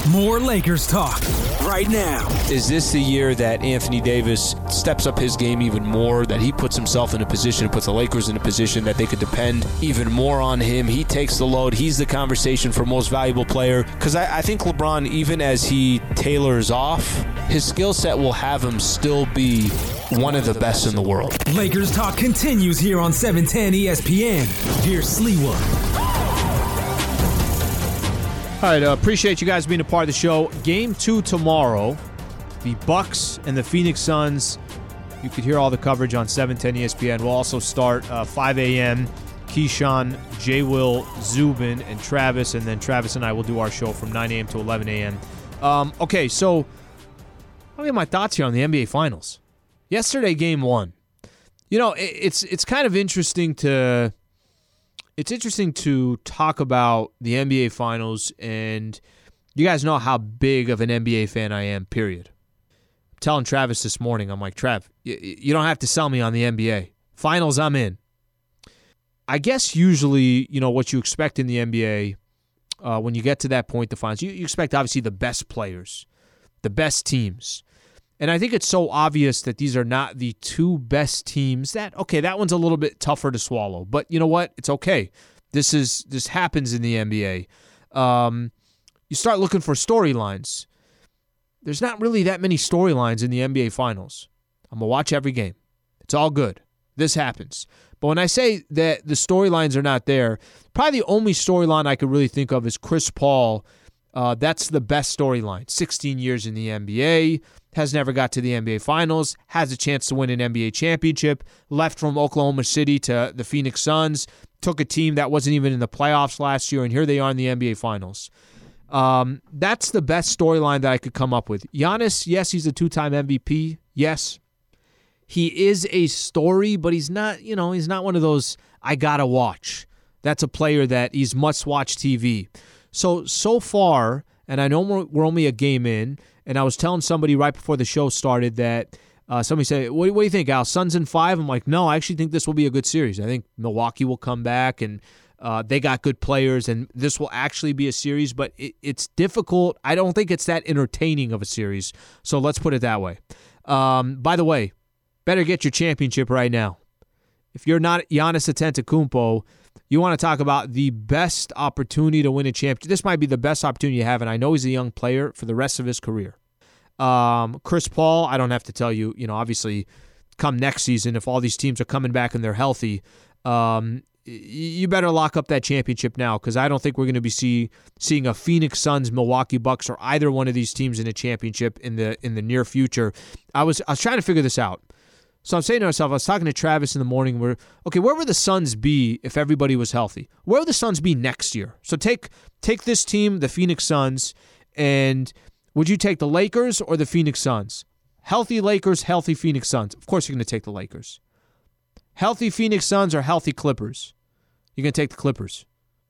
More Lakers talk right now. Is this the year that Anthony Davis steps up his game even more, that he puts himself in a position to put the Lakers in a position that they could depend even more on him? He takes the load. He's the conversation for most valuable player. Because I think LeBron, even as he tailors off, his skill set will have him still be one of the best in the world. Lakers talk continues here on 710 ESPN. Here's Sliwa. All right, appreciate you guys being a part of the show. Game 2 tomorrow, the Bucks and the Phoenix Suns. You could hear all the coverage on 710 ESPN. We'll also start 5 a.m. Keyshawn, J. Will, Zubin, and Travis. And then Travis and I will do our show from 9 a.m. to 11 a.m. Okay, so I'll get my thoughts here on the NBA Finals. Yesterday, Game 1. You know, it's kind of interesting to... It's interesting to talk about the NBA Finals, and you guys know how big of an NBA fan I am, period. I'm telling Travis this morning, I'm like, Trav, you don't have to sell me on the NBA. Finals, I'm in. I guess usually, you know, what you expect in the NBA when you get to that point, the finals, you expect obviously the best players, the best teams. And I think it's so obvious that these are not the two best teams that one's a little bit tougher to swallow. But you know what? It's okay. This happens in the NBA. You start looking for storylines. There's not really that many storylines in the NBA Finals. I'm going to watch every game. It's all good. This happens. But when I say that the storylines are not there, probably the only storyline I could really think of is Chris Paul. That's the best storyline. 16 years in the NBA, has never got to the NBA Finals, has a chance to win an NBA championship, left from Oklahoma City to the Phoenix Suns, took a team that wasn't even in the playoffs last year, and here they are in the NBA Finals. That's the best storyline that I could come up with. Giannis, yes, he's a two-time MVP. Yes. He is a story, but he's not one of those I gotta watch. That's a player that he's must-watch TV. So far, and I know we're only a game in, and I was telling somebody right before the show started that somebody said, what do you think, Al? Suns in 5? I'm like, no, I actually think this will be a good series. I think Milwaukee will come back, and they got good players, and this will actually be a series, but it's difficult. I don't think it's that entertaining of a series, so let's put it that way. By the way, better get your championship right now. If you're not Giannis Antetokounmpo, you want to talk about the best opportunity to win a championship. This might be the best opportunity you have, and I know he's a young player for the rest of his career. Chris Paul, I don't have to tell you, obviously come next season, if all these teams are coming back and they're healthy, you better lock up that championship now, because I don't think we're going to be seeing a Phoenix Suns, Milwaukee Bucks, or either one of these teams in a championship in the near future. I was trying to figure this out. So I'm saying to myself, I was talking to Travis in the morning, where would the Suns be if everybody was healthy? Where would the Suns be next year? So take this team, the Phoenix Suns, and would you take the Lakers or the Phoenix Suns? Healthy Lakers, healthy Phoenix Suns. Of course you're going to take the Lakers. Healthy Phoenix Suns or healthy Clippers? You're going to take the Clippers.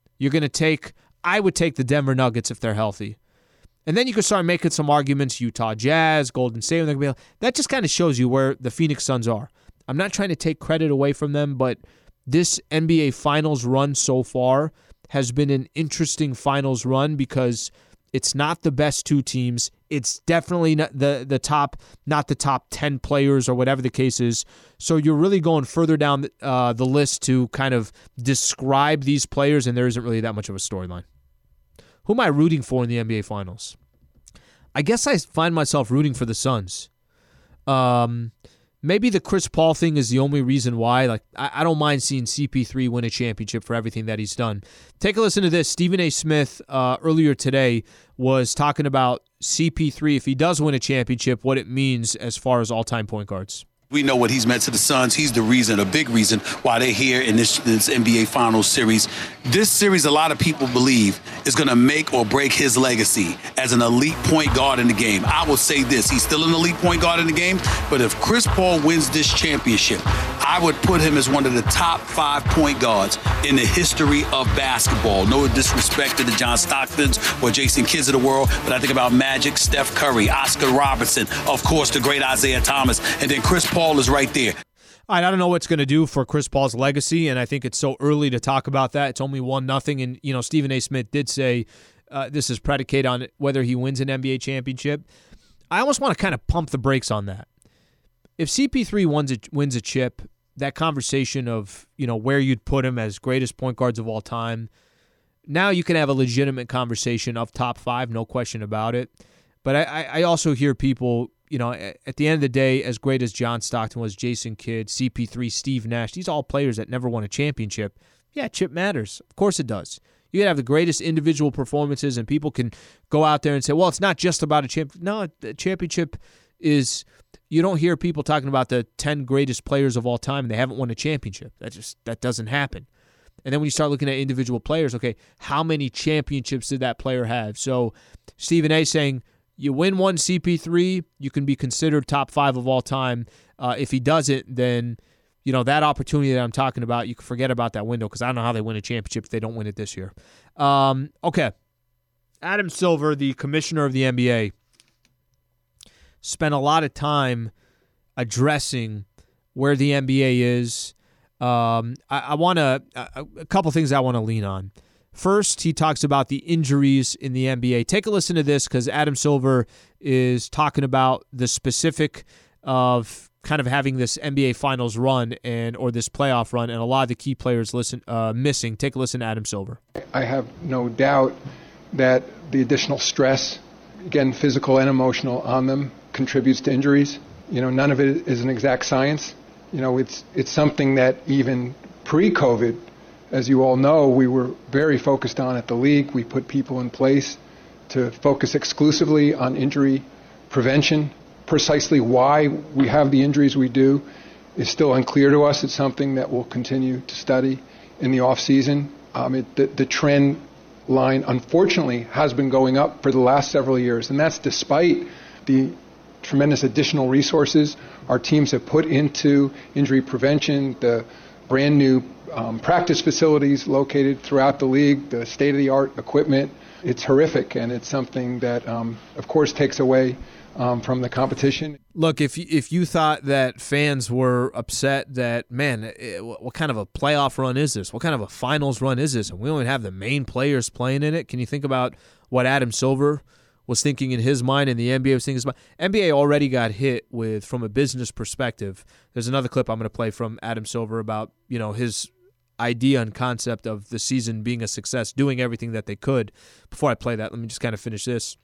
I would take the Denver Nuggets if they're healthy. And then you could start making some arguments, Utah Jazz, Golden State. That just kind of shows you where the Phoenix Suns are. I'm not trying to take credit away from them, but this NBA Finals run so far has been an interesting Finals run because it's not the best two teams. It's definitely not the top 10 players or whatever the case is. So you're really going further down the list to kind of describe these players, and there isn't really that much of a storyline. Who am I rooting for in the NBA Finals? I guess I find myself rooting for the Suns. Maybe the Chris Paul thing is the only reason why. Like, I don't mind seeing CP3 win a championship for everything that he's done. Take a listen to this. Stephen A. Smith earlier today was talking about CP3, if he does win a championship, what it means as far as all-time point guards. We know what he's meant to the Suns. He's the reason, a big reason, why they're here in this NBA Finals series. This series, a lot of people believe, is going to make or break his legacy as an elite point guard in the game. I will say this. He's still an elite point guard in the game, but if Chris Paul wins this championship, I would put him as one of the top 5 point guards in the history of basketball. No disrespect to the John Stocktons or Jason Kidds of the world, but I think about Magic, Steph Curry, Oscar Robertson, of course, the great Isaiah Thomas, and then Chris Paul is right there. All right, I don't know what's going to do for Chris Paul's legacy, and I think it's so early to talk about that. It's only 1-0, and Stephen A. Smith did say this is predicated on whether he wins an NBA championship. I almost want to kind of pump the brakes on that. If CP3 wins a chip, that conversation of, where you'd put him as greatest point guards of all time, now you can have a legitimate conversation of top 5, no question about it. But I also hear people, at the end of the day, as great as John Stockton was, Jason Kidd, CP3, Steve Nash, these are all players that never won a championship. Yeah, chip matters. Of course it does. You can have the greatest individual performances, and people can go out there and say, well, it's not just about a championship. No, the championship is... You don't hear people talking about the 10 greatest players of all time and they haven't won a championship. That doesn't happen. And then when you start looking at individual players, okay, how many championships did that player have? So Stephen A. saying, you win one CP3, you can be considered top 5 of all time. If he doesn't, then that opportunity that I'm talking about, you can forget about that window, because I don't know how they win a championship if they don't win it this year. Okay. Adam Silver, the commissioner of the NBA, spent a lot of time addressing where the NBA is. I want to a couple things I want to lean on. First, he talks about the injuries in the NBA. Take a listen to this, because Adam Silver is talking about the specific of kind of having this NBA Finals run or this playoff run, and a lot of the key players missing. Take a listen to Adam Silver. I have no doubt that the additional stress, again, physical and emotional, on them contributes to injuries. None of it is an exact science. It's something that even pre-COVID, as you all know, we were very focused on at the league. We put people in place to focus exclusively on injury prevention. Precisely why we have the injuries we do is still unclear to us. It's something that we'll continue to study in the off season. The trend line, unfortunately, has been going up for the last several years, and that's despite the tremendous additional resources our teams have put into injury prevention, the brand new practice facilities located throughout the league, the state-of-the-art equipment. It's horrific, and it's something that, of course, takes away from the competition. Look, if you thought that fans were upset that, man, what kind of a playoff run is this? What kind of a finals run is this? And we only have the main players playing in it. Can you think about what Adam Silver was thinking in his mind and the NBA was thinking in his mind? NBA already got hit with, from a business perspective. There's another clip I'm going to play from Adam Silver about, his idea and concept of the season being a success, doing everything that they could. Before I play that, let me just kind of finish this.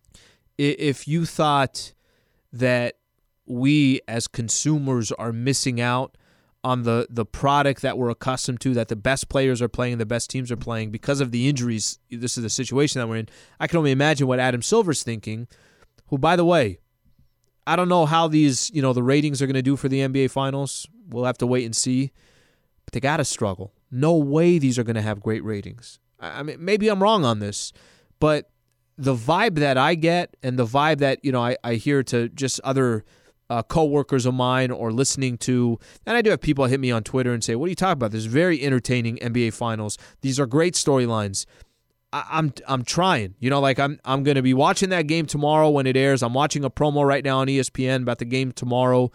If you thought that we as consumers are missing out on the product that we're accustomed to, that the best players are playing, the best teams are playing because of the injuries, this is the situation that we're in, I can only imagine what Adam Silver's thinking, who, by the way, I don't know how these, the ratings are going to do for the NBA Finals. We'll have to wait and see. But they got to struggle. No way these are going to have great ratings. I mean, maybe I'm wrong on this, but the vibe that I get and the vibe that, I hear to just other co-workers of mine or listening to, and I do have people hit me on Twitter and say, what are you talking about? This is very entertaining NBA Finals. These are great storylines. I'm trying. I'm going to be watching that game tomorrow when it airs. I'm watching a promo right now on ESPN about the game tomorrow.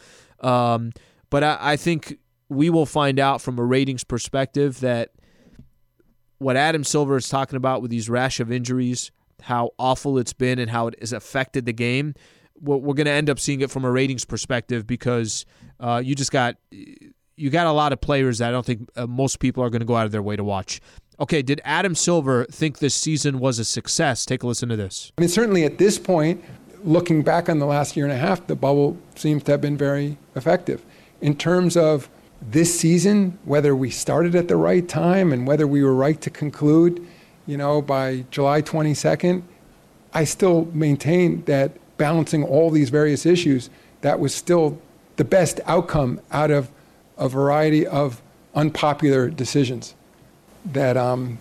But I think we will find out from a ratings perspective that what Adam Silver is talking about with these rash of injuries, how awful it's been and how it has affected the game, we're going to end up seeing it from a ratings perspective, because you got a lot of players that I don't think most people are going to go out of their way to watch. Okay, did Adam Silver think this season was a success? Take a listen to this. I mean, certainly at this point, looking back on the last year and a half, the bubble seems to have been very effective. In terms of this season, whether we started at the right time and whether we were right to conclude, by July 22nd, I still maintain that balancing all these various issues, that was still the best outcome out of a variety of unpopular decisions. That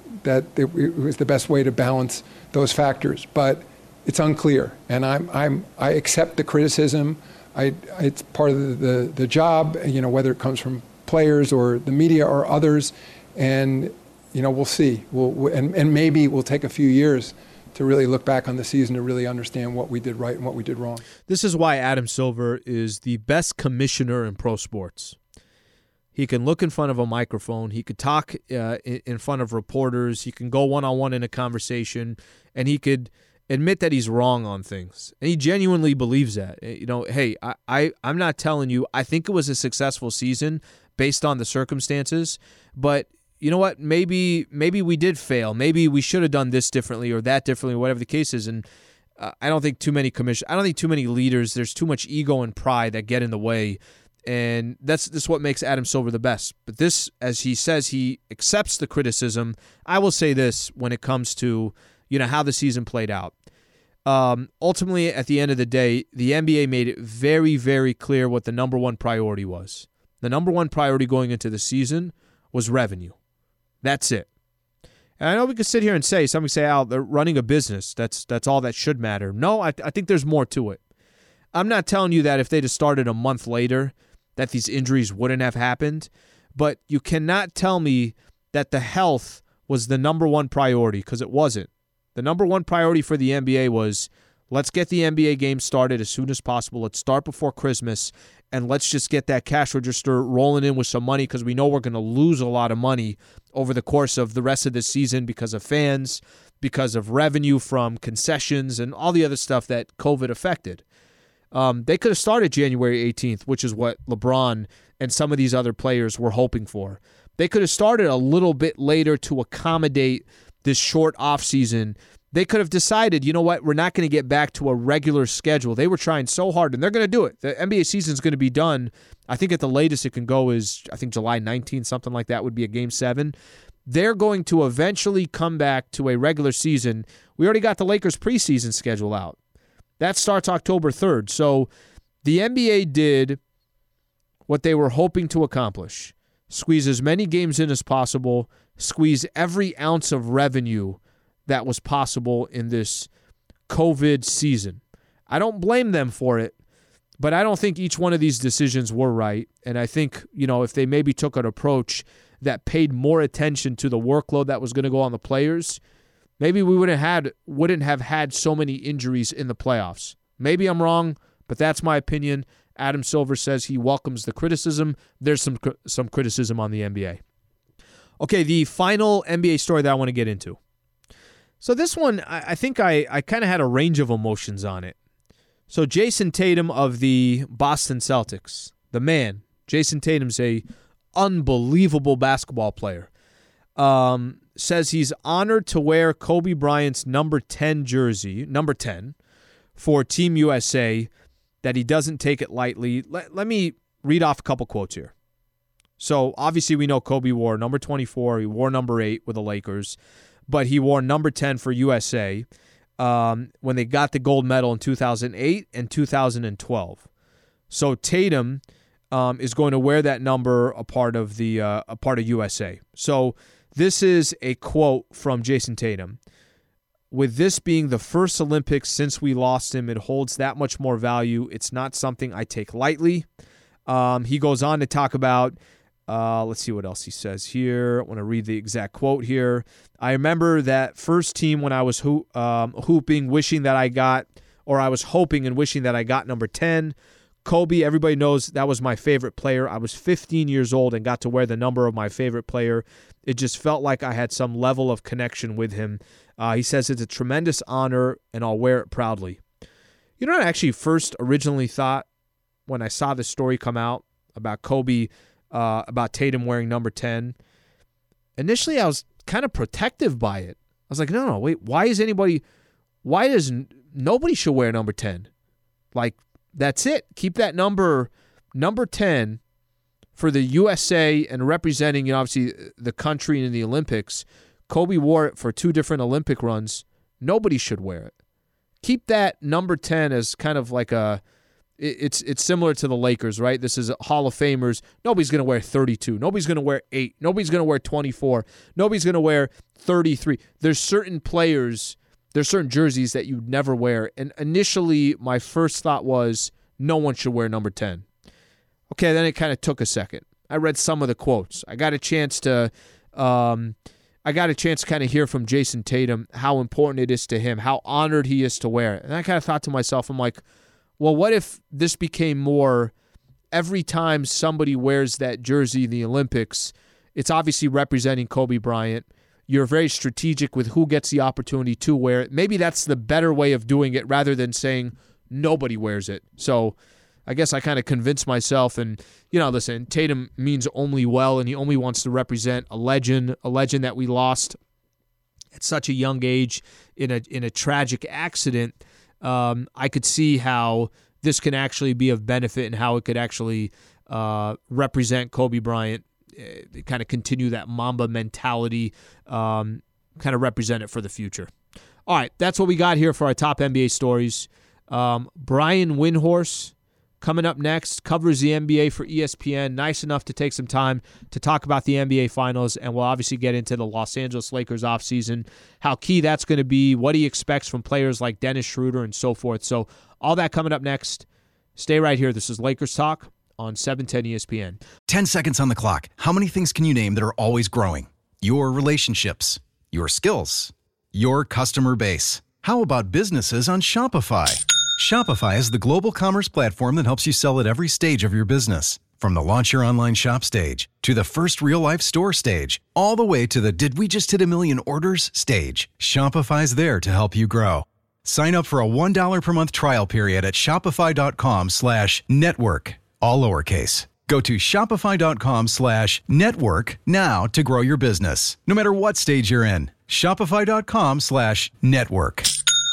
it was the best way to balance those factors, but it's unclear. And I accept the criticism. It's part of the job, whether it comes from players or the media or others, and we'll see. And maybe we'll take a few years to really look back on the season to really understand what we did right and what we did wrong. This is why Adam Silver is the best commissioner in pro sports. He can look in front of a microphone. He could talk in front of reporters. He can go one-on-one in a conversation, and he could admit that he's wrong on things. And he genuinely believes that. Hey, I'm not telling you. I think it was a successful season based on the circumstances, but you know what? Maybe we did fail. Maybe we should have done this differently or that differently, or whatever the case is. And I don't think too many leaders. There's too much ego and pride that get in the way. And that's what makes Adam Silver the best. But this, as he says, he accepts the criticism. I will say this when it comes to how the season played out. Ultimately, at the end of the day, the NBA made it very, very clear what the number one priority was. The number one priority going into the season was revenue. That's it. And I know we could sit here and say, somebody say, Al, they're running a business. That's all that should matter. No, I think there's more to it. I'm not telling you that if they'd have started a month later, that these injuries wouldn't have happened, but you cannot tell me that the health was the number one priority, because it wasn't. The number one priority for the NBA was, let's get the NBA games started as soon as possible. Let's start before Christmas, and let's just get that cash register rolling in with some money, because we know we're going to lose a lot of money over the course of the rest of the season because of fans, because of revenue from concessions, and all the other stuff that COVID affected. They could have started January 18th, which is what LeBron and some of these other players were hoping for. They could have started a little bit later to accommodate this short offseason. They could have decided, you know what, we're not going to get back to a regular schedule. They were trying so hard, and they're going to do it. The NBA season is going to be done. I think at the latest it can go is, I think July 19th, something like that would be a Game 7. They're going to eventually come back to a regular season. We already got the Lakers preseason schedule out. That starts October 3rd. So the NBA did what they were hoping to accomplish. Squeeze as many games in as possible, squeeze every ounce of revenue that was possible in this COVID season. I don't blame them for it, but I don't think each one of these decisions were right. And I think, if they maybe took an approach that paid more attention to the workload that was going to go on the players, maybe we wouldn't have had so many injuries in the playoffs. Maybe I'm wrong, but that's my opinion. Adam Silver says he welcomes the criticism. There's some criticism on the NBA. Okay, the final NBA story that I want to get into. So this one, I think I kind of had a range of emotions on it. So Jason Tatum of the Boston Celtics, the man, Jason Tatum's a unbelievable basketball player. Says he's honored to wear Kobe Bryant's number 10 jersey, number 10, for Team USA, that he doesn't take it lightly. Let me read off a couple quotes here. So obviously we know Kobe wore number 24, he wore number 8 with the Lakers, but he wore number 10 for USA when they got the gold medal in 2008 and 2012. So Tatum is going to wear that number a part of USA. So this is a quote from Jason Tatum. With this being the first Olympics since we lost him, it holds that much more value. It's not something I take lightly. He goes on to talk about, let's see what else he says here. I want to read the exact quote here. I remember that first team when I was hooping, wishing that I got, or I was hoping and wishing that I got number 10. Kobe, everybody knows that was my favorite player. I was 15 years old and got to wear the number of my favorite player. It just felt like I had some level of connection with him. He says it's a tremendous honor, and I'll wear it proudly. You know what I actually first originally thought when I saw this story come out about Kobe, about Tatum wearing number 10? Initially, I was kind of protective by it. I was like, no, wait, why does nobody should wear number 10? Like, that's it. Keep that number 10 for the USA and representing, obviously, the country in the Olympics. Kobe wore it for 2 different Olympic runs. Nobody should wear it. Keep that number 10 as kind of like it's similar to the Lakers, right? This is Hall of Famers. Nobody's going to wear 32. Nobody's going to wear 8. Nobody's going to wear 24. Nobody's going to wear 33. There's certain players, there's certain jerseys that you'd never wear. And initially, my first thought was no one should wear number 10. Okay, then it kind of took a second. I read some of the quotes. I got a chance to kind of hear from Jason Tatum how important it is to him, how honored he is to wear it. And I kind of thought to myself, I'm like, well, what if this became more every time somebody wears that jersey in the Olympics, it's obviously representing Kobe Bryant. You're very strategic with who gets the opportunity to wear it. Maybe that's the better way of doing it rather than saying nobody wears it. So I guess I kind of convinced myself. And, listen, Tatum means only well, and he only wants to represent a legend that we lost at such a young age in a tragic accident. I could see how this can actually be of benefit and how it could actually represent Kobe Bryant, kind of continue that Mamba mentality, kind of represent it for the future. All right, that's what we got here for our top NBA stories. Brian Windhorst coming up next, covers the NBA for ESPN. Nice enough to take some time to talk about the NBA Finals, and we'll obviously get into the Los Angeles Lakers offseason, how key that's going to be, what he expects from players like Dennis Schroeder and so forth. So all that coming up next. Stay right here. This is Lakers Talk on 710 ESPN. 10 seconds on the clock. How many things can you name that are always growing? Your relationships, your skills, your customer base. How about businesses on Shopify? Shopify is the global commerce platform that helps you sell at every stage of your business. From the launch your online shop stage to the first real-life store stage, all the way to the did we just hit a million orders stage. Shopify's there to help you grow. Sign up for a $1 per month trial period at shopify.com/network, all lowercase. Go to shopify.com/network now to grow your business, no matter what stage you're in. Shopify.com/network.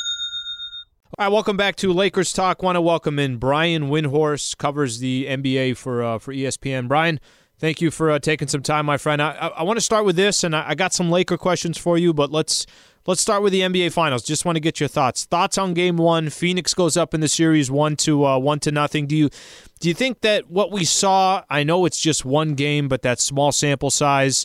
All right, welcome back to Lakers Talk. Want to welcome in Brian Windhorst, covers the NBA for ESPN. Brian, thank you for taking some time, my friend. I want to start with this, and I got some Laker questions for you, but let's start with the NBA Finals. Just want to get your thoughts. Thoughts on Game 1. Phoenix goes up in the series 1-0. Do you think that what we saw, I know it's just one game, but that small sample size,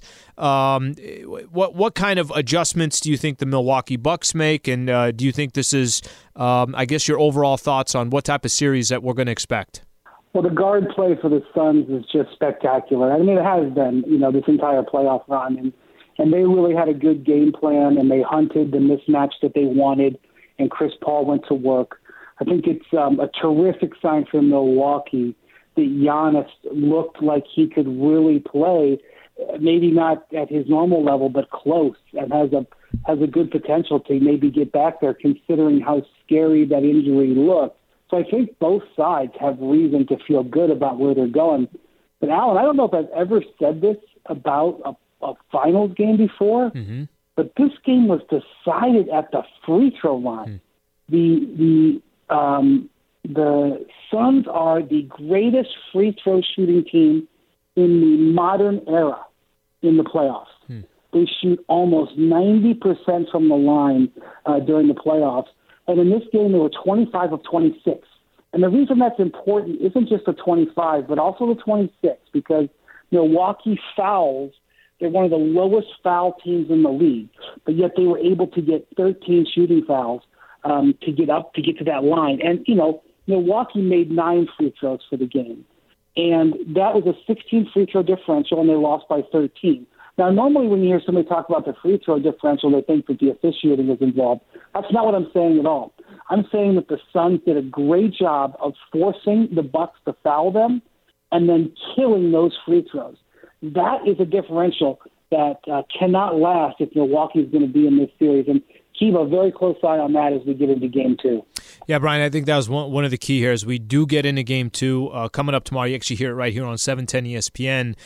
what kind of adjustments do you think the Milwaukee Bucks make? And do you think this is, I guess, your overall thoughts on what type of series that we're going to expect? Well, the guard play for the Suns is just spectacular. I mean, it has been, this entire playoff run. And they really had a good game plan, and they hunted the mismatch that they wanted, and Chris Paul went to work. I think it's a terrific sign for Milwaukee that Giannis looked like he could really play, maybe not at his normal level, but close, and has a good potential to maybe get back there, considering how scary that injury looked. So I think both sides have reason to feel good about where they're going. But, Alan, I don't know if I've ever said this about a finals game before, but this game was decided at the free throw line. The Suns are the greatest free throw shooting team in the modern era in the playoffs. They shoot almost 90% from the line during the playoffs, and in this game they were 25 of 26. And the reason that's important isn't just the 25, but also the 26, because Milwaukee fouls. They're one of the lowest foul teams in the league, but yet they were able to get 13 shooting fouls to get to that line. And, Milwaukee made 9 free throws for the game. And that was a 16 free throw differential, and they lost by 13. Now, normally when you hear somebody talk about the free throw differential, they think that the officiating is involved. That's not what I'm saying at all. I'm saying that the Suns did a great job of forcing the Bucks to foul them and then killing those free throws. That is a differential that cannot last if Milwaukee is going to be in this series. And keep a very close eye on that as we get into Game 2. Yeah, Brian, I think that was one of the key here as we do get into Game 2. Coming up tomorrow, you actually hear it right here on 710 ESPN.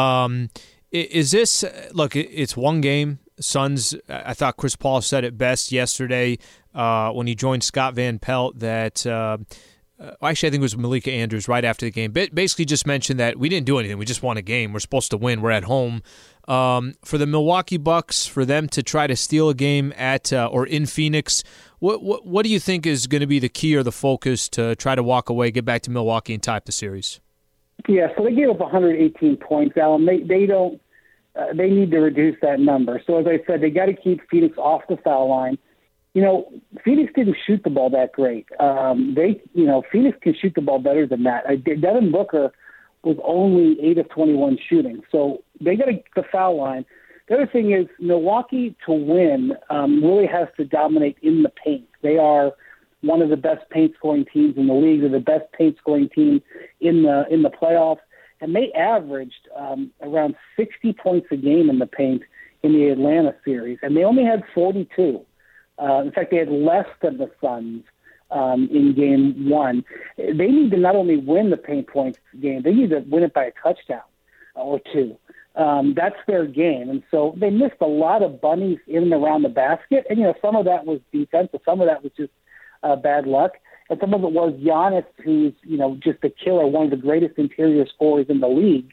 Is this – look, it's one game. Suns, I thought Chris Paul said it best yesterday when he joined Scott Van Pelt that actually, I think it was Malika Andrews right after the game. Basically just mentioned that we didn't do anything. We just won a game. We're supposed to win. We're at home. For the Milwaukee Bucks, for them to try to steal a game at or in Phoenix, what do you think is going to be the key or the focus to try to walk away, get back to Milwaukee, and tie up the series? Yeah, so they gave up 118 points, Alan. They don't. They need to reduce that number. So as I said, they got to keep Phoenix off the foul line. Phoenix didn't shoot the ball that great. Phoenix can shoot the ball better than that. Devin Booker was only 8 of 21 shooting. So they got to get the foul line. The other thing is Milwaukee to win really has to dominate in the paint. They are one of the best paint-scoring teams in the league. They're the best paint-scoring team in the playoffs, and they averaged around 60 points a game in the paint in the Atlanta series, and they only had 42. In fact, they had less than the Suns in Game 1. They need to not only win the paint points game, they need to win it by a touchdown or two. That's their game. And so they missed a lot of bunnies in and around the basket. And, some of that was defense, but some of that was just bad luck. And some of it was Giannis, who's, just a killer, one of the greatest interior scorers in the league.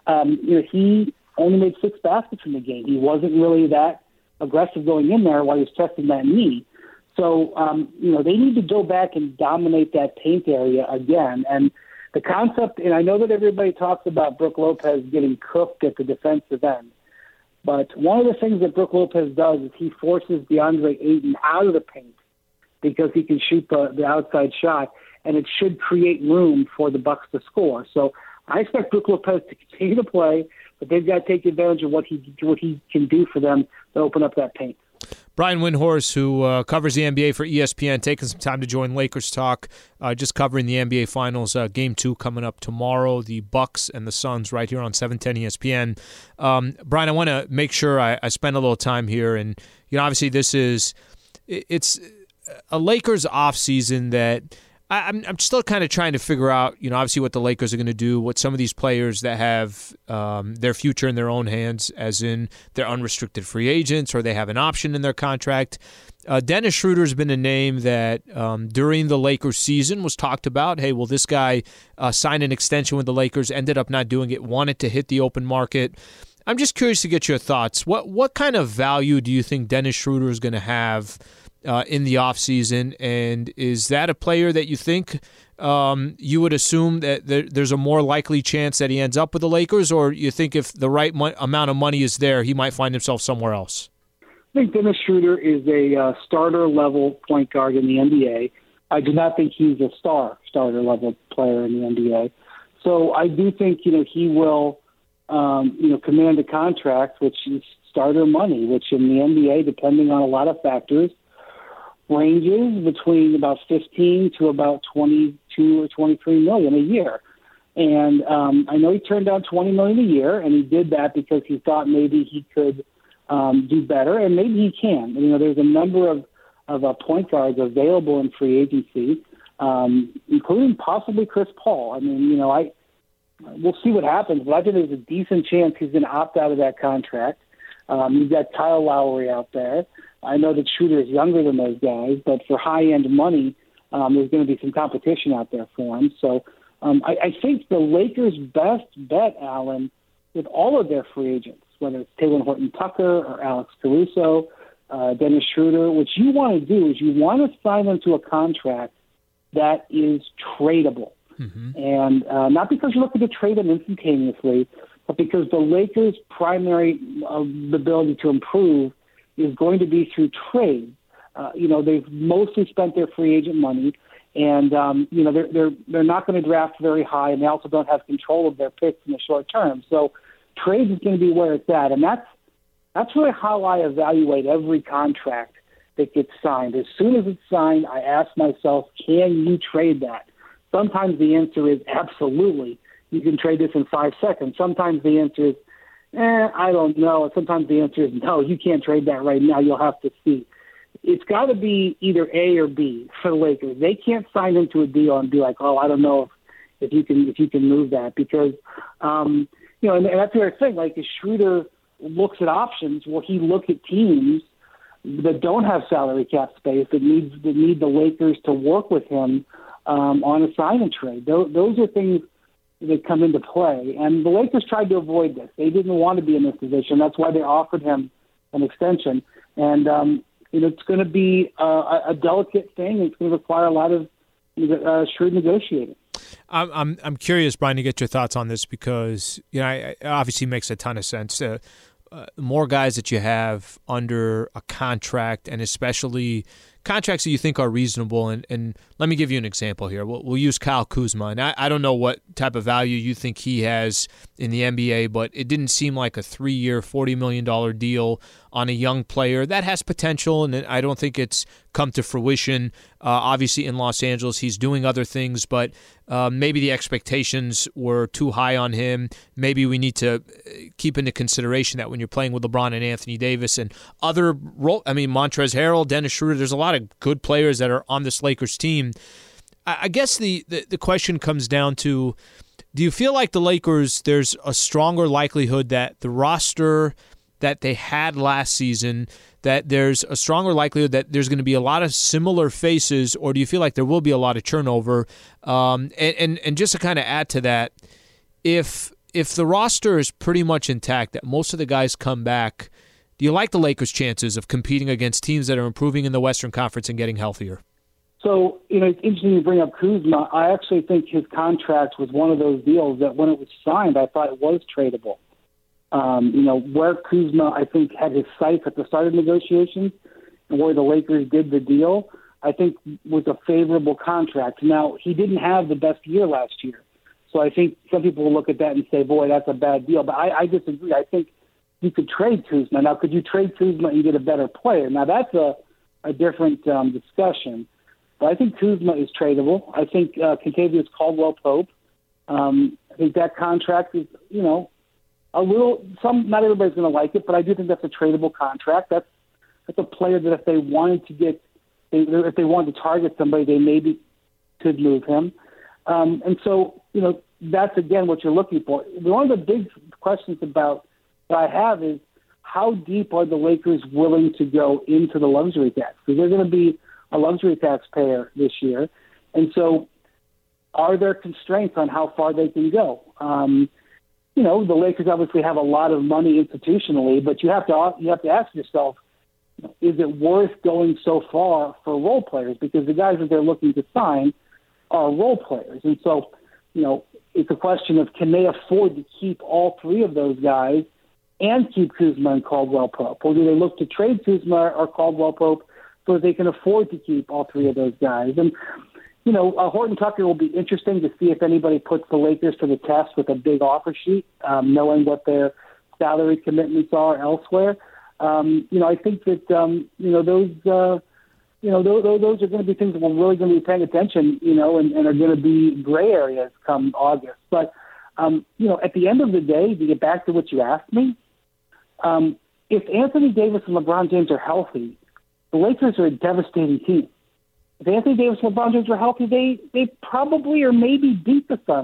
He only made 6 baskets in the game. He wasn't really that aggressive going in there while he was testing that knee. So, they need to go back and dominate that paint area again. And the concept, and I know that everybody talks about Brook Lopez getting cooked at the defensive end, but one of the things that Brook Lopez does is he forces DeAndre Ayton out of the paint because he can shoot the outside shot, and it should create room for the Bucks to score. So I expect Brook Lopez to continue to play, but they've got to take advantage of what he can do for them to open up that paint. Brian Windhorst, who covers the NBA for ESPN, taking some time to join Lakers Talk, just covering the NBA Finals. Game 2 coming up tomorrow, the Bucks and the Suns right here on 710 ESPN. Brian, I want to make sure I spend a little time here. And, obviously it's a Lakers offseason that I'm still kind of trying to figure out, obviously what the Lakers are going to do, what some of these players that have their future in their own hands, as in they're unrestricted free agents or they have an option in their contract. Dennis Schroeder has been a name that during the Lakers season was talked about. Hey, will this guy sign an extension with the Lakers? Ended up not doing it, wanted to hit the open market. I'm just curious to get your thoughts. What kind of value do you think Dennis Schroeder is going to have in the offseason, and is that a player that you think you would assume that there's a more likely chance that he ends up with the Lakers, or you think if the right amount of money is there, he might find himself somewhere else? I think Dennis Schroeder is a starter-level point guard in the NBA. I do not think he's a starter-level player in the NBA. So I do think, he will, command a contract, which is starter money, which in the NBA, depending on a lot of factors, ranges between about 15 to about 22 or 23 million a year. And I know he turned down $20 million a year, and he did that because he thought maybe he could do better, and maybe he can. There's a number of point guards available in free agency, including possibly Chris Paul. We'll see what happens, but I think there's a decent chance he's going to opt out of that contract. You've got Kyle Lowry out there. I know that Schroeder is younger than those guys, but for high-end money, there's going to be some competition out there for him. So I think the Lakers' best bet, Alan, with all of their free agents, whether it's Taylor Horton-Tucker or Alex Caruso, Dennis Schroeder, what you want to do is you want to sign them to a contract that is tradable. Mm-hmm. And not because you're looking to trade them instantaneously, but because the Lakers' primary ability to improve is going to be through trade. They've mostly spent their free agent money, and they're not going to draft very high, and they also don't have control of their picks in the short term. So trade is going to be where it's at, and that's really how I evaluate every contract that gets signed. As soon as it's signed, I ask myself, can you trade that? Sometimes the answer is absolutely. You can trade this in 5 seconds. Sometimes the answer is, I don't know. Sometimes the answer is no, you can't trade that right now. You'll have to see. It's got to be either A or B for the Lakers. They can't sign into a deal and be like, oh, I don't know if you can move that, because and that's the other thing. Like, if Schroeder looks at options, will he look at teams that don't have salary cap space that need the Lakers to work with him on a sign and trade? Those are things that come into play. And the Lakers tried to avoid this. They didn't want to be in this position. That's why they offered him an extension. And, it's going to be a delicate thing. It's going to require a lot of shrewd negotiating. I'm curious, Brian, to get your thoughts on this, because, it obviously makes a ton of sense. More guys that you have under a contract, and especially contracts that you think are reasonable. And let me give you an example here. We'll use Kyle Kuzma. And I don't know what type of value you think he has in the NBA, but it didn't seem like a 3-year, $40 million deal on a young player that has potential, and I don't think it's come to fruition. Obviously, in Los Angeles, he's doing other things, but maybe the expectations were too high on him. Maybe we need to keep into consideration that when you're playing with LeBron and Anthony Davis and other Montrezl Harrell, Dennis Schroeder, there's a lot of good players that are on this Lakers team. I guess the question comes down to, do you feel like the Lakers, there's a stronger likelihood that the roster that they had last season, that there's a stronger likelihood that there's going to be a lot of similar faces, or do you feel like there will be a lot of turnover? And just to kind of add to that, if the roster is pretty much intact, that most of the guys come back, do you like the Lakers' chances of competing against teams that are improving in the Western Conference and getting healthier? So, it's interesting you bring up Kuzma. I actually think his contract was one of those deals that when it was signed, I thought it was tradable. Where Kuzma, I think, had his sights at the start of negotiations and where the Lakers did the deal, I think was a favorable contract. Now, he didn't have the best year last year. So I think some people will look at that and say, boy, that's a bad deal. But I disagree. I think you could trade Kuzma. Now, could you trade Kuzma and get a better player? Now, that's a different discussion. But I think Kuzma is tradable. I think Kentavious Caldwell-Pope, I think that contract is, a little, not everybody's going to like it, but I do think that's a tradable contract. That's a player that if they wanted to target somebody, they maybe could move him. And so, that's again what you're looking for. One of the big questions that I have is how deep are the Lakers willing to go into the luxury tax? Because they're going to be a luxury taxpayer this year. And so are there constraints on how far they can go? The Lakers obviously have a lot of money institutionally, but you have to ask yourself, is it worth going so far for role players? Because the guys that they're looking to sign are role players. And so, it's a question of, can they afford to keep all three of those guys and keep Kuzma and Caldwell-Pope? Or do they look to trade Kuzma or Caldwell-Pope so that they can afford to keep all three of those guys? And, Horton Tucker will be interesting to see if anybody puts the Lakers to the test with a big offer sheet, knowing what their salary commitments are elsewhere. I think that, those are going to be things that we're really going to be paying attention, and are going to be gray areas come August. But, at the end of the day, to get back to what you asked me, if Anthony Davis and LeBron James are healthy, the Lakers are a devastating team. If Anthony Davis and LeBron James are healthy, they probably or maybe beat the Suns.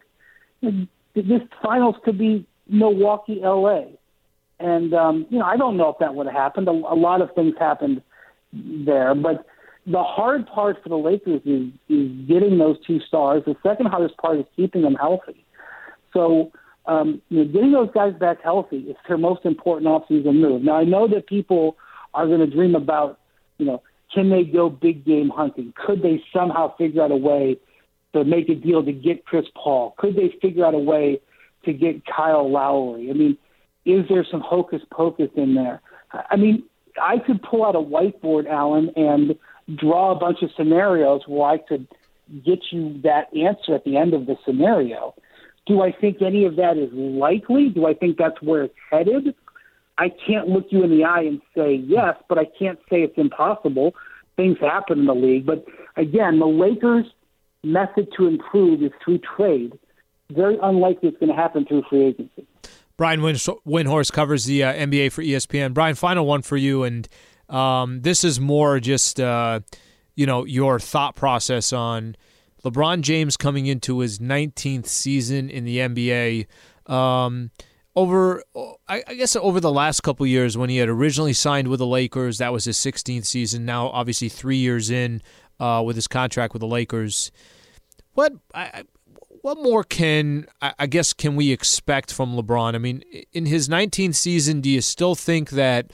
This finals could be Milwaukee, L.A. And, I don't know if that would have happened. A lot of things happened there. But the hard part for the Lakers is getting those two stars. The second hardest part is keeping them healthy. So, getting those guys back healthy is their most important offseason move. Now, I know that people are going to dream about, can they go big game hunting? Could they somehow figure out a way to make a deal to get Chris Paul? Could they figure out a way to get Kyle Lowry? I mean, is there some hocus pocus in there? I mean, I could pull out a whiteboard, Alan, and draw a bunch of scenarios where I could get you that answer at the end of the scenario. Do I think any of that is likely? Do I think that's where it's headed? I can't look you in the eye and say yes, but I can't say it's impossible. Things happen in the league. But again, the Lakers' method to improve is through trade. Very unlikely it's going to happen through free agency. Brian Windhorst covers the NBA for ESPN. Brian, final one for you, and this is more just your thought process on LeBron James coming into his 19th season in the NBA. Over the last couple of years, when he had originally signed with the Lakers, that was his 16th season. Now, obviously, 3 years in with his contract with the Lakers. What more can we expect from LeBron? I mean, in his 19th season, do you still think that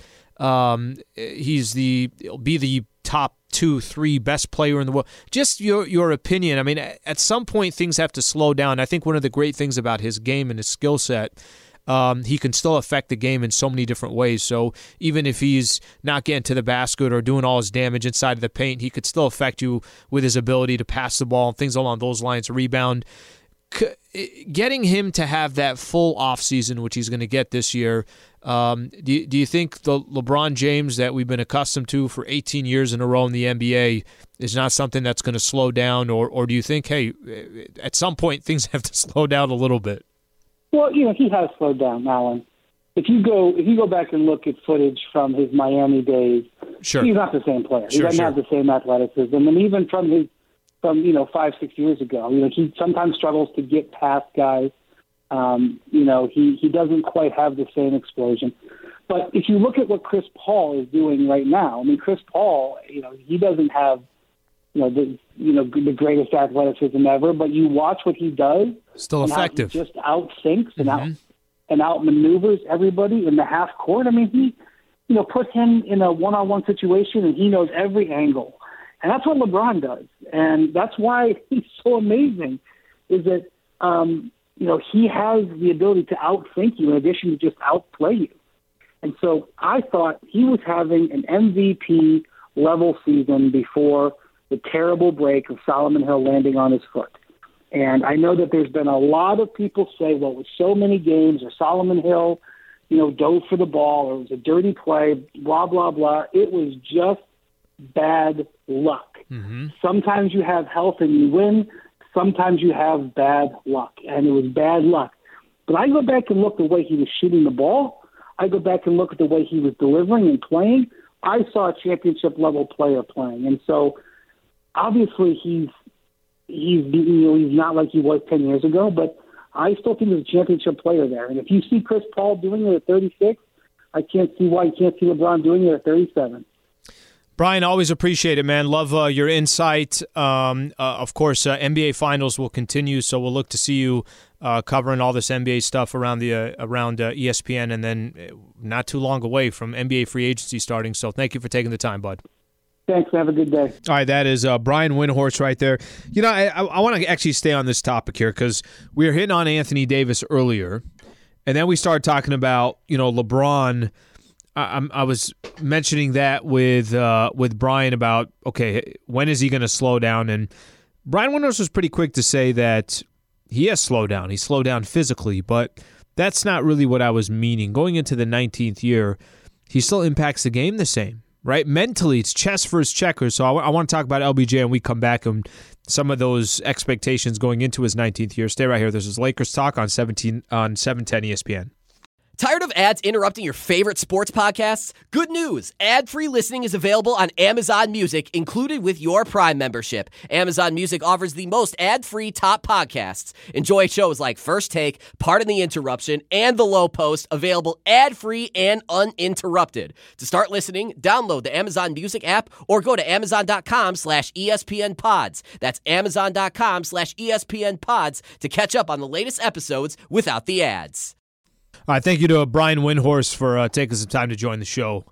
he'll be the top 2-3 best player in the world? Just your opinion. I mean, at some point, things have to slow down. I think one of the great things about his game and his skill set, he can still affect the game in so many different ways. So even if he's not getting to the basket or doing all his damage inside of the paint, he could still affect you with his ability to pass the ball and things along those lines, rebound. getting him to have that full offseason, which he's going to get this year, do you think the LeBron James that we've been accustomed to for 18 years in a row in the NBA is not something that's going to slow down, or do you think, hey, at some point things have to slow down a little bit? Well, he has slowed down, Alan. If you go back and look at footage from his Miami days, sure, he's not the same player. He doesn't have the same athleticism, and even from 5-6 years ago, he sometimes struggles to get past guys. He doesn't quite have the same explosion. But if you look at what Chris Paul is doing right now, I mean, Chris Paul, he doesn't have the greatest athleticism ever, but you watch what he does. Still effective. He just outthinks and outmaneuvers everybody in the half court. I mean, he put him in a one-on-one situation, and he knows every angle. And that's what LeBron does. And that's why he's so amazing, is that, he has the ability to outthink you in addition to just outplay you. And so I thought he was having an MVP-level season before the terrible break of Solomon Hill landing on his foot. And I know that there's been a lot of people say, well, with so many games, or Solomon Hill, dove for the ball, or it was a dirty play, blah, blah, blah. It was just bad luck. Mm-hmm. Sometimes you have health and you win. Sometimes you have bad luck, and it was bad luck. But I go back and look the way he was shooting the ball. I go back and look at the way he was delivering and playing. I saw a championship-level player playing. And so, obviously, he's not like he was 10 years ago, but I still think he's a championship player there. And if you see Chris Paul doing it at 36, I can't see why you can't see LeBron doing it at 37. Brian, always appreciate it, man. Love your insight. Of course, NBA Finals will continue, so we'll look to see you covering all this NBA stuff around ESPN, and then not too long away from NBA free agency starting. So thank you for taking the time, bud. Thanks. Have a good day. All right, that is Brian Windhorst right there. I want to actually stay on this topic here because we were hitting on Anthony Davis earlier, and then we started talking about LeBron. I was mentioning that with Brian about, okay, when is he going to slow down? And Brian Windhorst was pretty quick to say that he has slowed down. He slowed down physically, but that's not really what I was meaning. Going into the 19th year, he still impacts the game the same, right? Mentally, it's chess versus checkers. So I want to talk about LBJ, and we come back and some of those expectations going into his 19th year. Stay right here. This is Lakers Talk on 710 ESPN. Tired of ads interrupting your favorite sports podcasts? Good news! Ad-free listening is available on Amazon Music, included with your Prime membership. Amazon Music offers the most ad-free top podcasts. Enjoy shows like First Take, Pardon the Interruption, and The Low Post, available ad-free and uninterrupted. To start listening, download the Amazon Music app or go to Amazon.com/ESPN Pods. That's Amazon.com/ESPN Pods to catch up on the latest episodes without the ads. All right, thank you to Brian Windhorst for taking some time to join the show.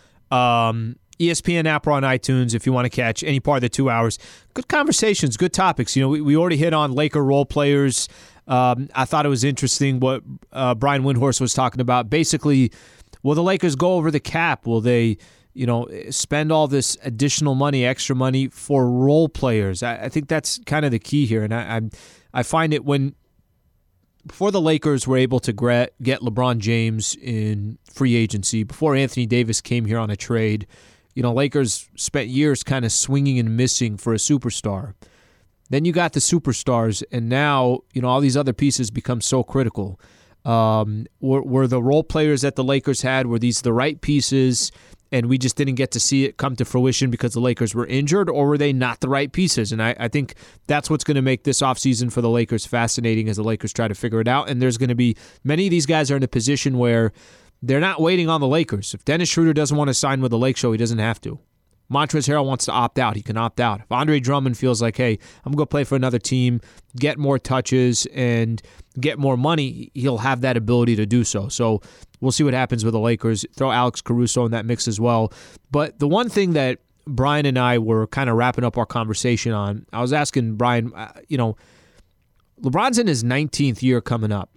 ESPN app or on iTunes if you want to catch any part of the 2 hours. Good conversations, good topics. We already hit on Laker role players. I thought it was interesting what Brian Windhorst was talking about. Basically, will the Lakers go over the cap? Will they spend all this additional money, extra money for role players? I think that's kind of the key here. And I find it before the Lakers were able to get LeBron James in free agency, before Anthony Davis came here on a trade, Lakers spent years kind of swinging and missing for a superstar. Then you got the superstars, and now all these other pieces become so critical. Were the role players that the Lakers had, were these the right pieces, and we just didn't get to see it come to fruition because the Lakers were injured, or were they not the right pieces? And I think that's what's going to make this offseason for the Lakers fascinating as the Lakers try to figure it out. And there's going to be many of these guys are in a position where they're not waiting on the Lakers. If Dennis Schroeder doesn't want to sign with the Lake Show, he doesn't have to. Montrezl Harrell wants to opt out. He can opt out. If Andre Drummond feels like, hey, I'm going to play for another team, get more touches, and get more money, he'll have that ability to do so. So we'll see what happens with the Lakers. Throw Alex Caruso in that mix as well. But the one thing that Brian and I were kind of wrapping up our conversation on, I was asking Brian, LeBron's in his 19th year coming up.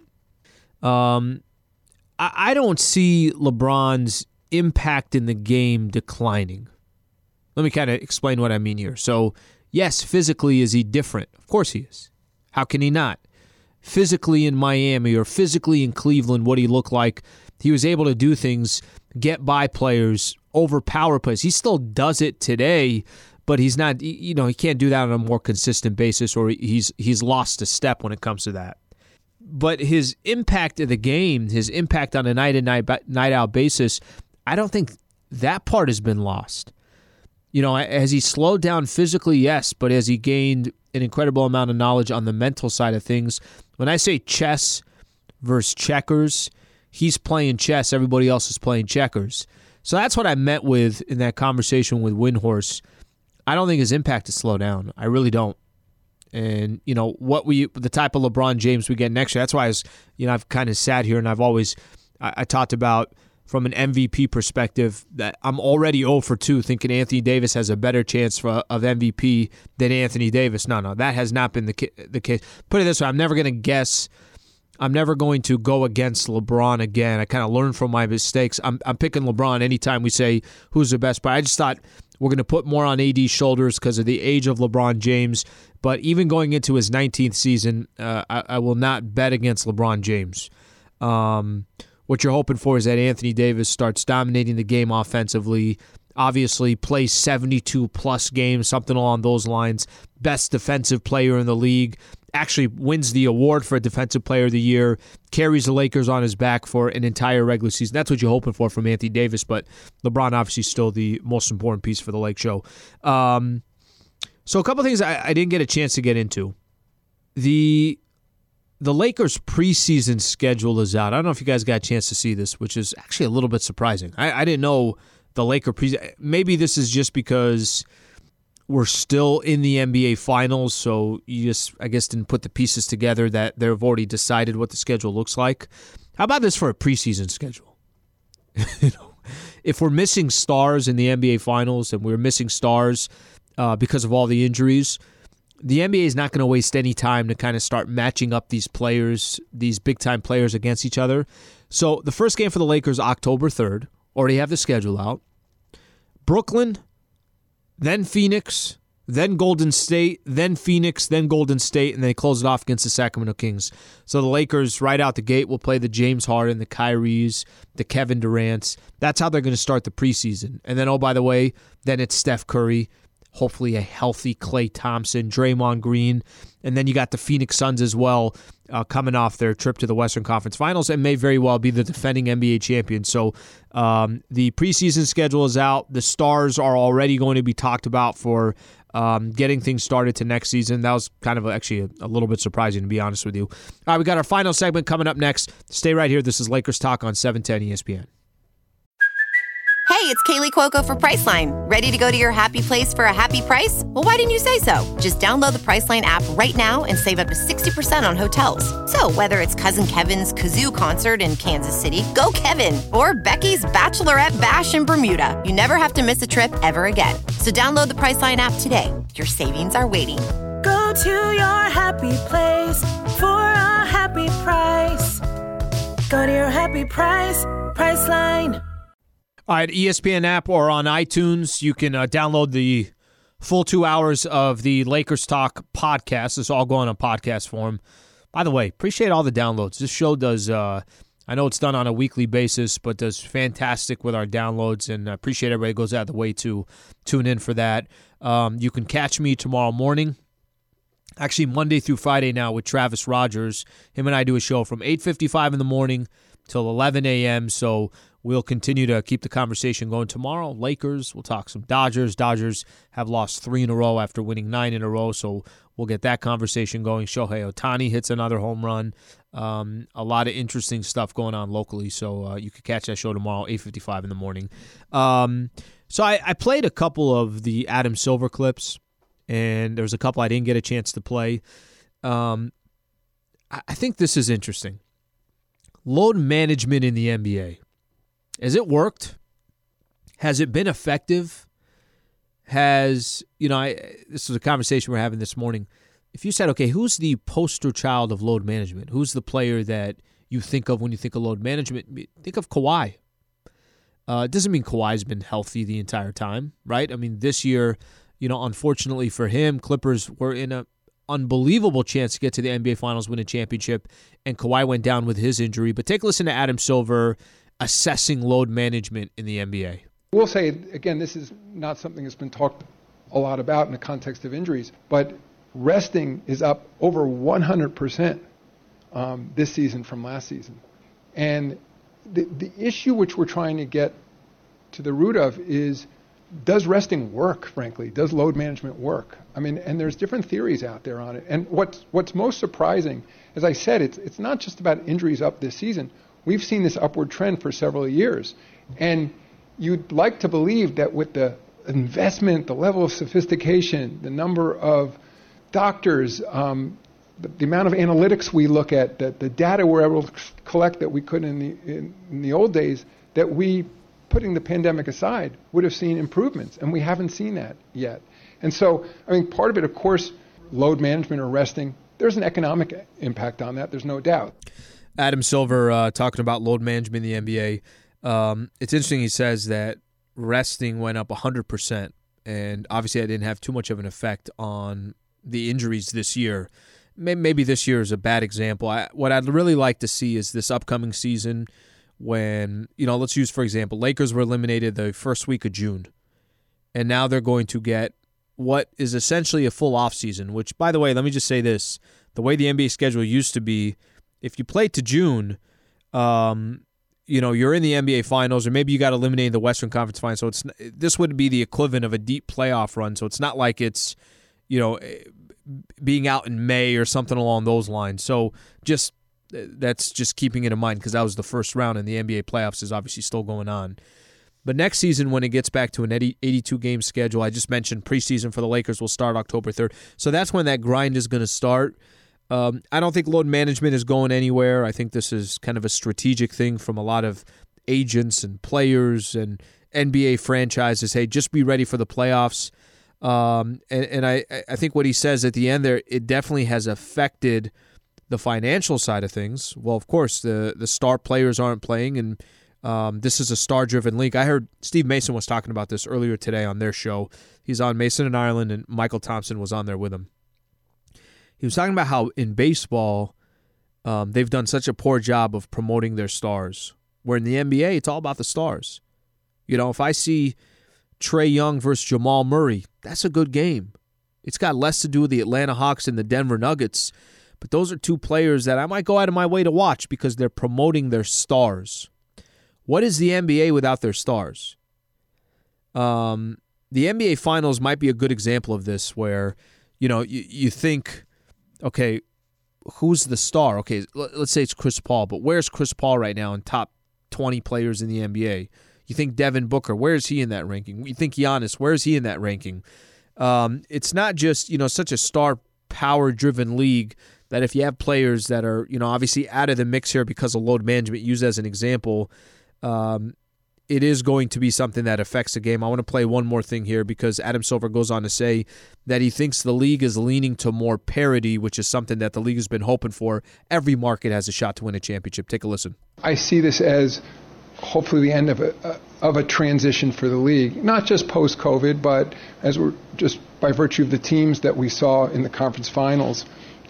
I don't see LeBron's impact in the game declining. Let me kind of explain what I mean here. So, yes, physically, is he different? Of course he is. How can he not? physically in Miami or physically in Cleveland, what he looked like. He was able to do things, get by players, overpower players. He still does it today, but he's not, he can't do that on a more consistent basis, or he's lost a step when it comes to that. But his impact of the game, his impact on a night out basis, I don't think that part has been lost. Has he slowed down physically? Yes, but has he gained an incredible amount of knowledge on the mental side of things? When I say chess versus checkers, he's playing chess, everybody else is playing checkers. So that's what I meant with in that conversation with Windhorst. I don't think his impact has slowed down. I really don't. And, the type of LeBron James we get next year, that's why I've kind of sat here and I talked about from an MVP perspective that I'm already 0 for 2 thinking Anthony Davis has a better chance of MVP than Anthony Davis. No, that has not been the case. Put it this way, I'm never going to go against LeBron again. I kind of learned from my mistakes. I'm picking LeBron anytime we say who's the best, but I just thought we're going to put more on AD's shoulders because of the age of LeBron James. But even going into his 19th season, I will not bet against LeBron James. What you're hoping for is that Anthony Davis starts dominating the game offensively, obviously plays 72-plus games, something along those lines, best defensive player in the league, actually wins the award for Defensive Player of the Year, carries the Lakers on his back for an entire regular season. That's what you're hoping for from Anthony Davis, but LeBron obviously still the most important piece for the Lake Show. So a couple things I didn't get a chance to get into. The Lakers' preseason schedule is out. I don't know if you guys got a chance to see this, which is actually a little bit surprising. I didn't know the Laker preseason. Maybe this is just because we're still in the NBA Finals, so you just, I guess, didn't put the pieces together that they've already decided what the schedule looks like. How about this for a preseason schedule? If we're missing stars in the NBA Finals and we're missing stars because of all the injuries, the NBA is not going to waste any time to kind of start matching up these players, these big-time players against each other. So the first game for the Lakers, October 3rd. Already have the schedule out. Brooklyn, then Phoenix, then Golden State, then Phoenix, then Golden State, and they close it off against the Sacramento Kings. So the Lakers, right out the gate, will play the James Harden, the Kyries, the Kevin Durants. That's how they're going to start the preseason. And then, oh, by the way, then it's Steph Curry, hopefully a healthy Klay Thompson, Draymond Green, and then you got the Phoenix Suns as well coming off their trip to the Western Conference Finals and may very well be the defending NBA champions. So the preseason schedule is out. The stars are already going to be talked about for getting things started to next season. That was kind of actually a little bit surprising, to be honest with you. All right, we got our final segment coming up next. Stay right here. This is Lakers Talk on 710 ESPN. Hey, it's Kaylee Cuoco for Priceline. Ready to go to your happy place for a happy price? Well, why didn't you say so? Just download the Priceline app right now and save up to 60% on hotels. So whether it's Cousin Kevin's Kazoo Concert in Kansas City, go Kevin, or Becky's Bachelorette Bash in Bermuda, you never have to miss a trip ever again. So download the Priceline app today. Your savings are waiting. Go to your happy place for a happy price. Go to your happy price, Priceline. All right, ESPN app or on iTunes, you can download the full 2 hours of the Lakers Talk podcast. It's all going on podcast form. By the way, appreciate all the downloads. This show does, I know it's done on a weekly basis, but does fantastic with our downloads, and I appreciate everybody goes out of the way to tune in for that. You can catch me tomorrow morning, actually Monday through Friday now with Travis Rogers. Him and I do a show from 8:55 in the morning till 11 a.m., so we'll continue to keep the conversation going tomorrow. Lakers, we'll talk some Dodgers. Dodgers have lost 3 in a row after winning 9 in a row, so we'll get that conversation going. Shohei Ohtani hits another home run. A lot of interesting stuff going on locally, so you can catch that show tomorrow, 8:55 in the morning. So I played a couple of the Adam Silver clips, and there was a couple I didn't get a chance to play. I think this is interesting. Load management in the NBA. Has it worked? Has it been effective? This was a conversation we're having this morning. If you said, okay, who's the poster child of load management? Who's the player that you think of when you think of load management? Think of Kawhi. It doesn't mean Kawhi's been healthy the entire time, right? I mean, this year, unfortunately for him, Clippers were in a unbelievable chance to get to the NBA Finals, win a championship, and Kawhi went down with his injury. But take a listen to Adam Silver assessing load management in the NBA. We'll say, again, this is not something that's been talked a lot about in the context of injuries, but resting is up over 100% this season from last season. And the issue which we're trying to get to the root of is, does resting work, frankly? Does load management work? I mean, and there's different theories out there on it. And what's most surprising, as I said, it's not just about injuries up this season. We've seen this upward trend for several years. And you'd like to believe that with the investment, the level of sophistication, the number of doctors, the amount of analytics we look at, the data we're able to collect that we couldn't in the old days, that we, putting the pandemic aside, would have seen improvements. And we haven't seen that yet. And so, I mean, part of it, of course, load management or resting, there's an economic impact on that. There's no doubt. Adam Silver talking about load management in the NBA. It's interesting, he says that resting went up 100%, and obviously that didn't have too much of an effect on the injuries this year. Maybe this year is a bad example. What I'd really like to see is this upcoming season when, let's use, for example, Lakers were eliminated the first week of June, and now they're going to get what is essentially a full offseason, which, by the way, let me just say this. The way the NBA schedule used to be, if you played to June, you're in the NBA Finals, or maybe you got eliminated in the Western Conference Finals. So this would be the equivalent of a deep playoff run. So it's not like it's, being out in May or something along those lines. So that's just keeping it in mind, because that was the first round, and the NBA playoffs is obviously still going on. But next season, when it gets back to an 82-game schedule, I just mentioned preseason for the Lakers will start October 3rd. So that's when that grind is going to start. I don't think load management is going anywhere. I think this is kind of a strategic thing from a lot of agents and players and NBA franchises. Hey, just be ready for the playoffs. And I think what he says at the end there, it definitely has affected the financial side of things. Well, of course, the star players aren't playing, and this is a star-driven league. I heard Steve Mason was talking about this earlier today on their show. He's on Mason and Ireland, and Michael Thompson was on there with him. He was talking about how in baseball, they've done such a poor job of promoting their stars, where in the NBA, it's all about the stars. If I see Trae Young versus Jamal Murray, that's a good game. It's got less to do with the Atlanta Hawks and the Denver Nuggets, but those are two players that I might go out of my way to watch because they're promoting their stars. What is the NBA without their stars? The NBA Finals might be a good example of this, where, you think, okay, who's the star? Okay, let's say it's Chris Paul, but where's Chris Paul right now in top 20 players in the NBA? You think Devin Booker, where is he in that ranking? You think Giannis, where is he in that ranking? It's not just, such a star power-driven league that if you have players that are, obviously out of the mix here because of load management, used as an example, it is going to be something that affects the game. I want to play one more thing here because Adam Silver goes on to say that he thinks the league is leaning to more parity, which is something that the league has been hoping for. Every market has a shot to win a championship. Take a listen. I see this as hopefully the end of a transition for the league, not just post-COVID, but as we're just by virtue of the teams that we saw in the conference finals,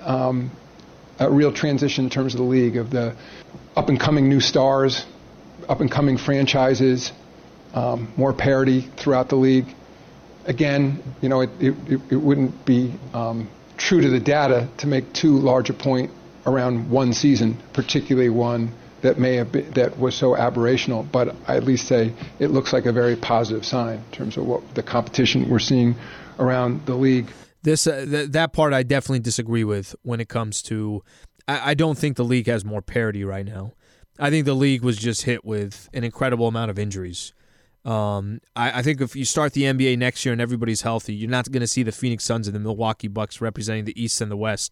a real transition in terms of the league, of the up-and-coming new stars, up-and-coming franchises, more parity throughout the league. Again, it wouldn't be true to the data to make too large a point around one season, particularly one that may have been, that was so aberrational. But I at least say it looks like a very positive sign in terms of what the competition we're seeing around the league. That part I definitely disagree with when it comes to. I don't think the league has more parity right now. I think the league was just hit with an incredible amount of injuries. I think if you start the NBA next year and everybody's healthy, you're not going to see the Phoenix Suns and the Milwaukee Bucks representing the East and the West.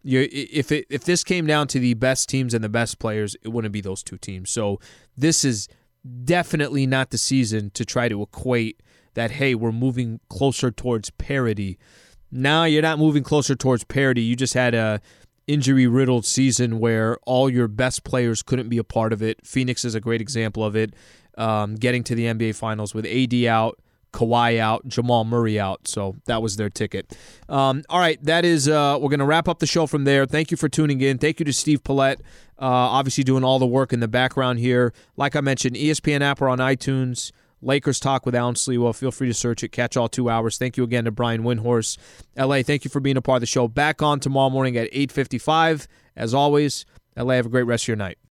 If this came down to the best teams and the best players, it wouldn't be those two teams. So this is definitely not the season to try to equate that, hey, we're moving closer towards parity. Now you're not moving closer towards parity. You just had a injury-riddled season where all your best players couldn't be a part of it. Phoenix is a great example of it. Getting to the NBA Finals with AD out, Kawhi out, Jamal Murray out. So that was their ticket. All right, that is we're going to wrap up the show from there. Thank you for tuning in. Thank you to Steve Paulette, obviously doing all the work in the background here. Like I mentioned, ESPN app or on iTunes. Lakers Talk with Alan Sliwa. Feel free to search it. Catch all 2 hours. Thank you again to Brian Windhorst. LA, thank you for being a part of the show. Back on tomorrow morning at 8:55. As always, LA, have a great rest of your night.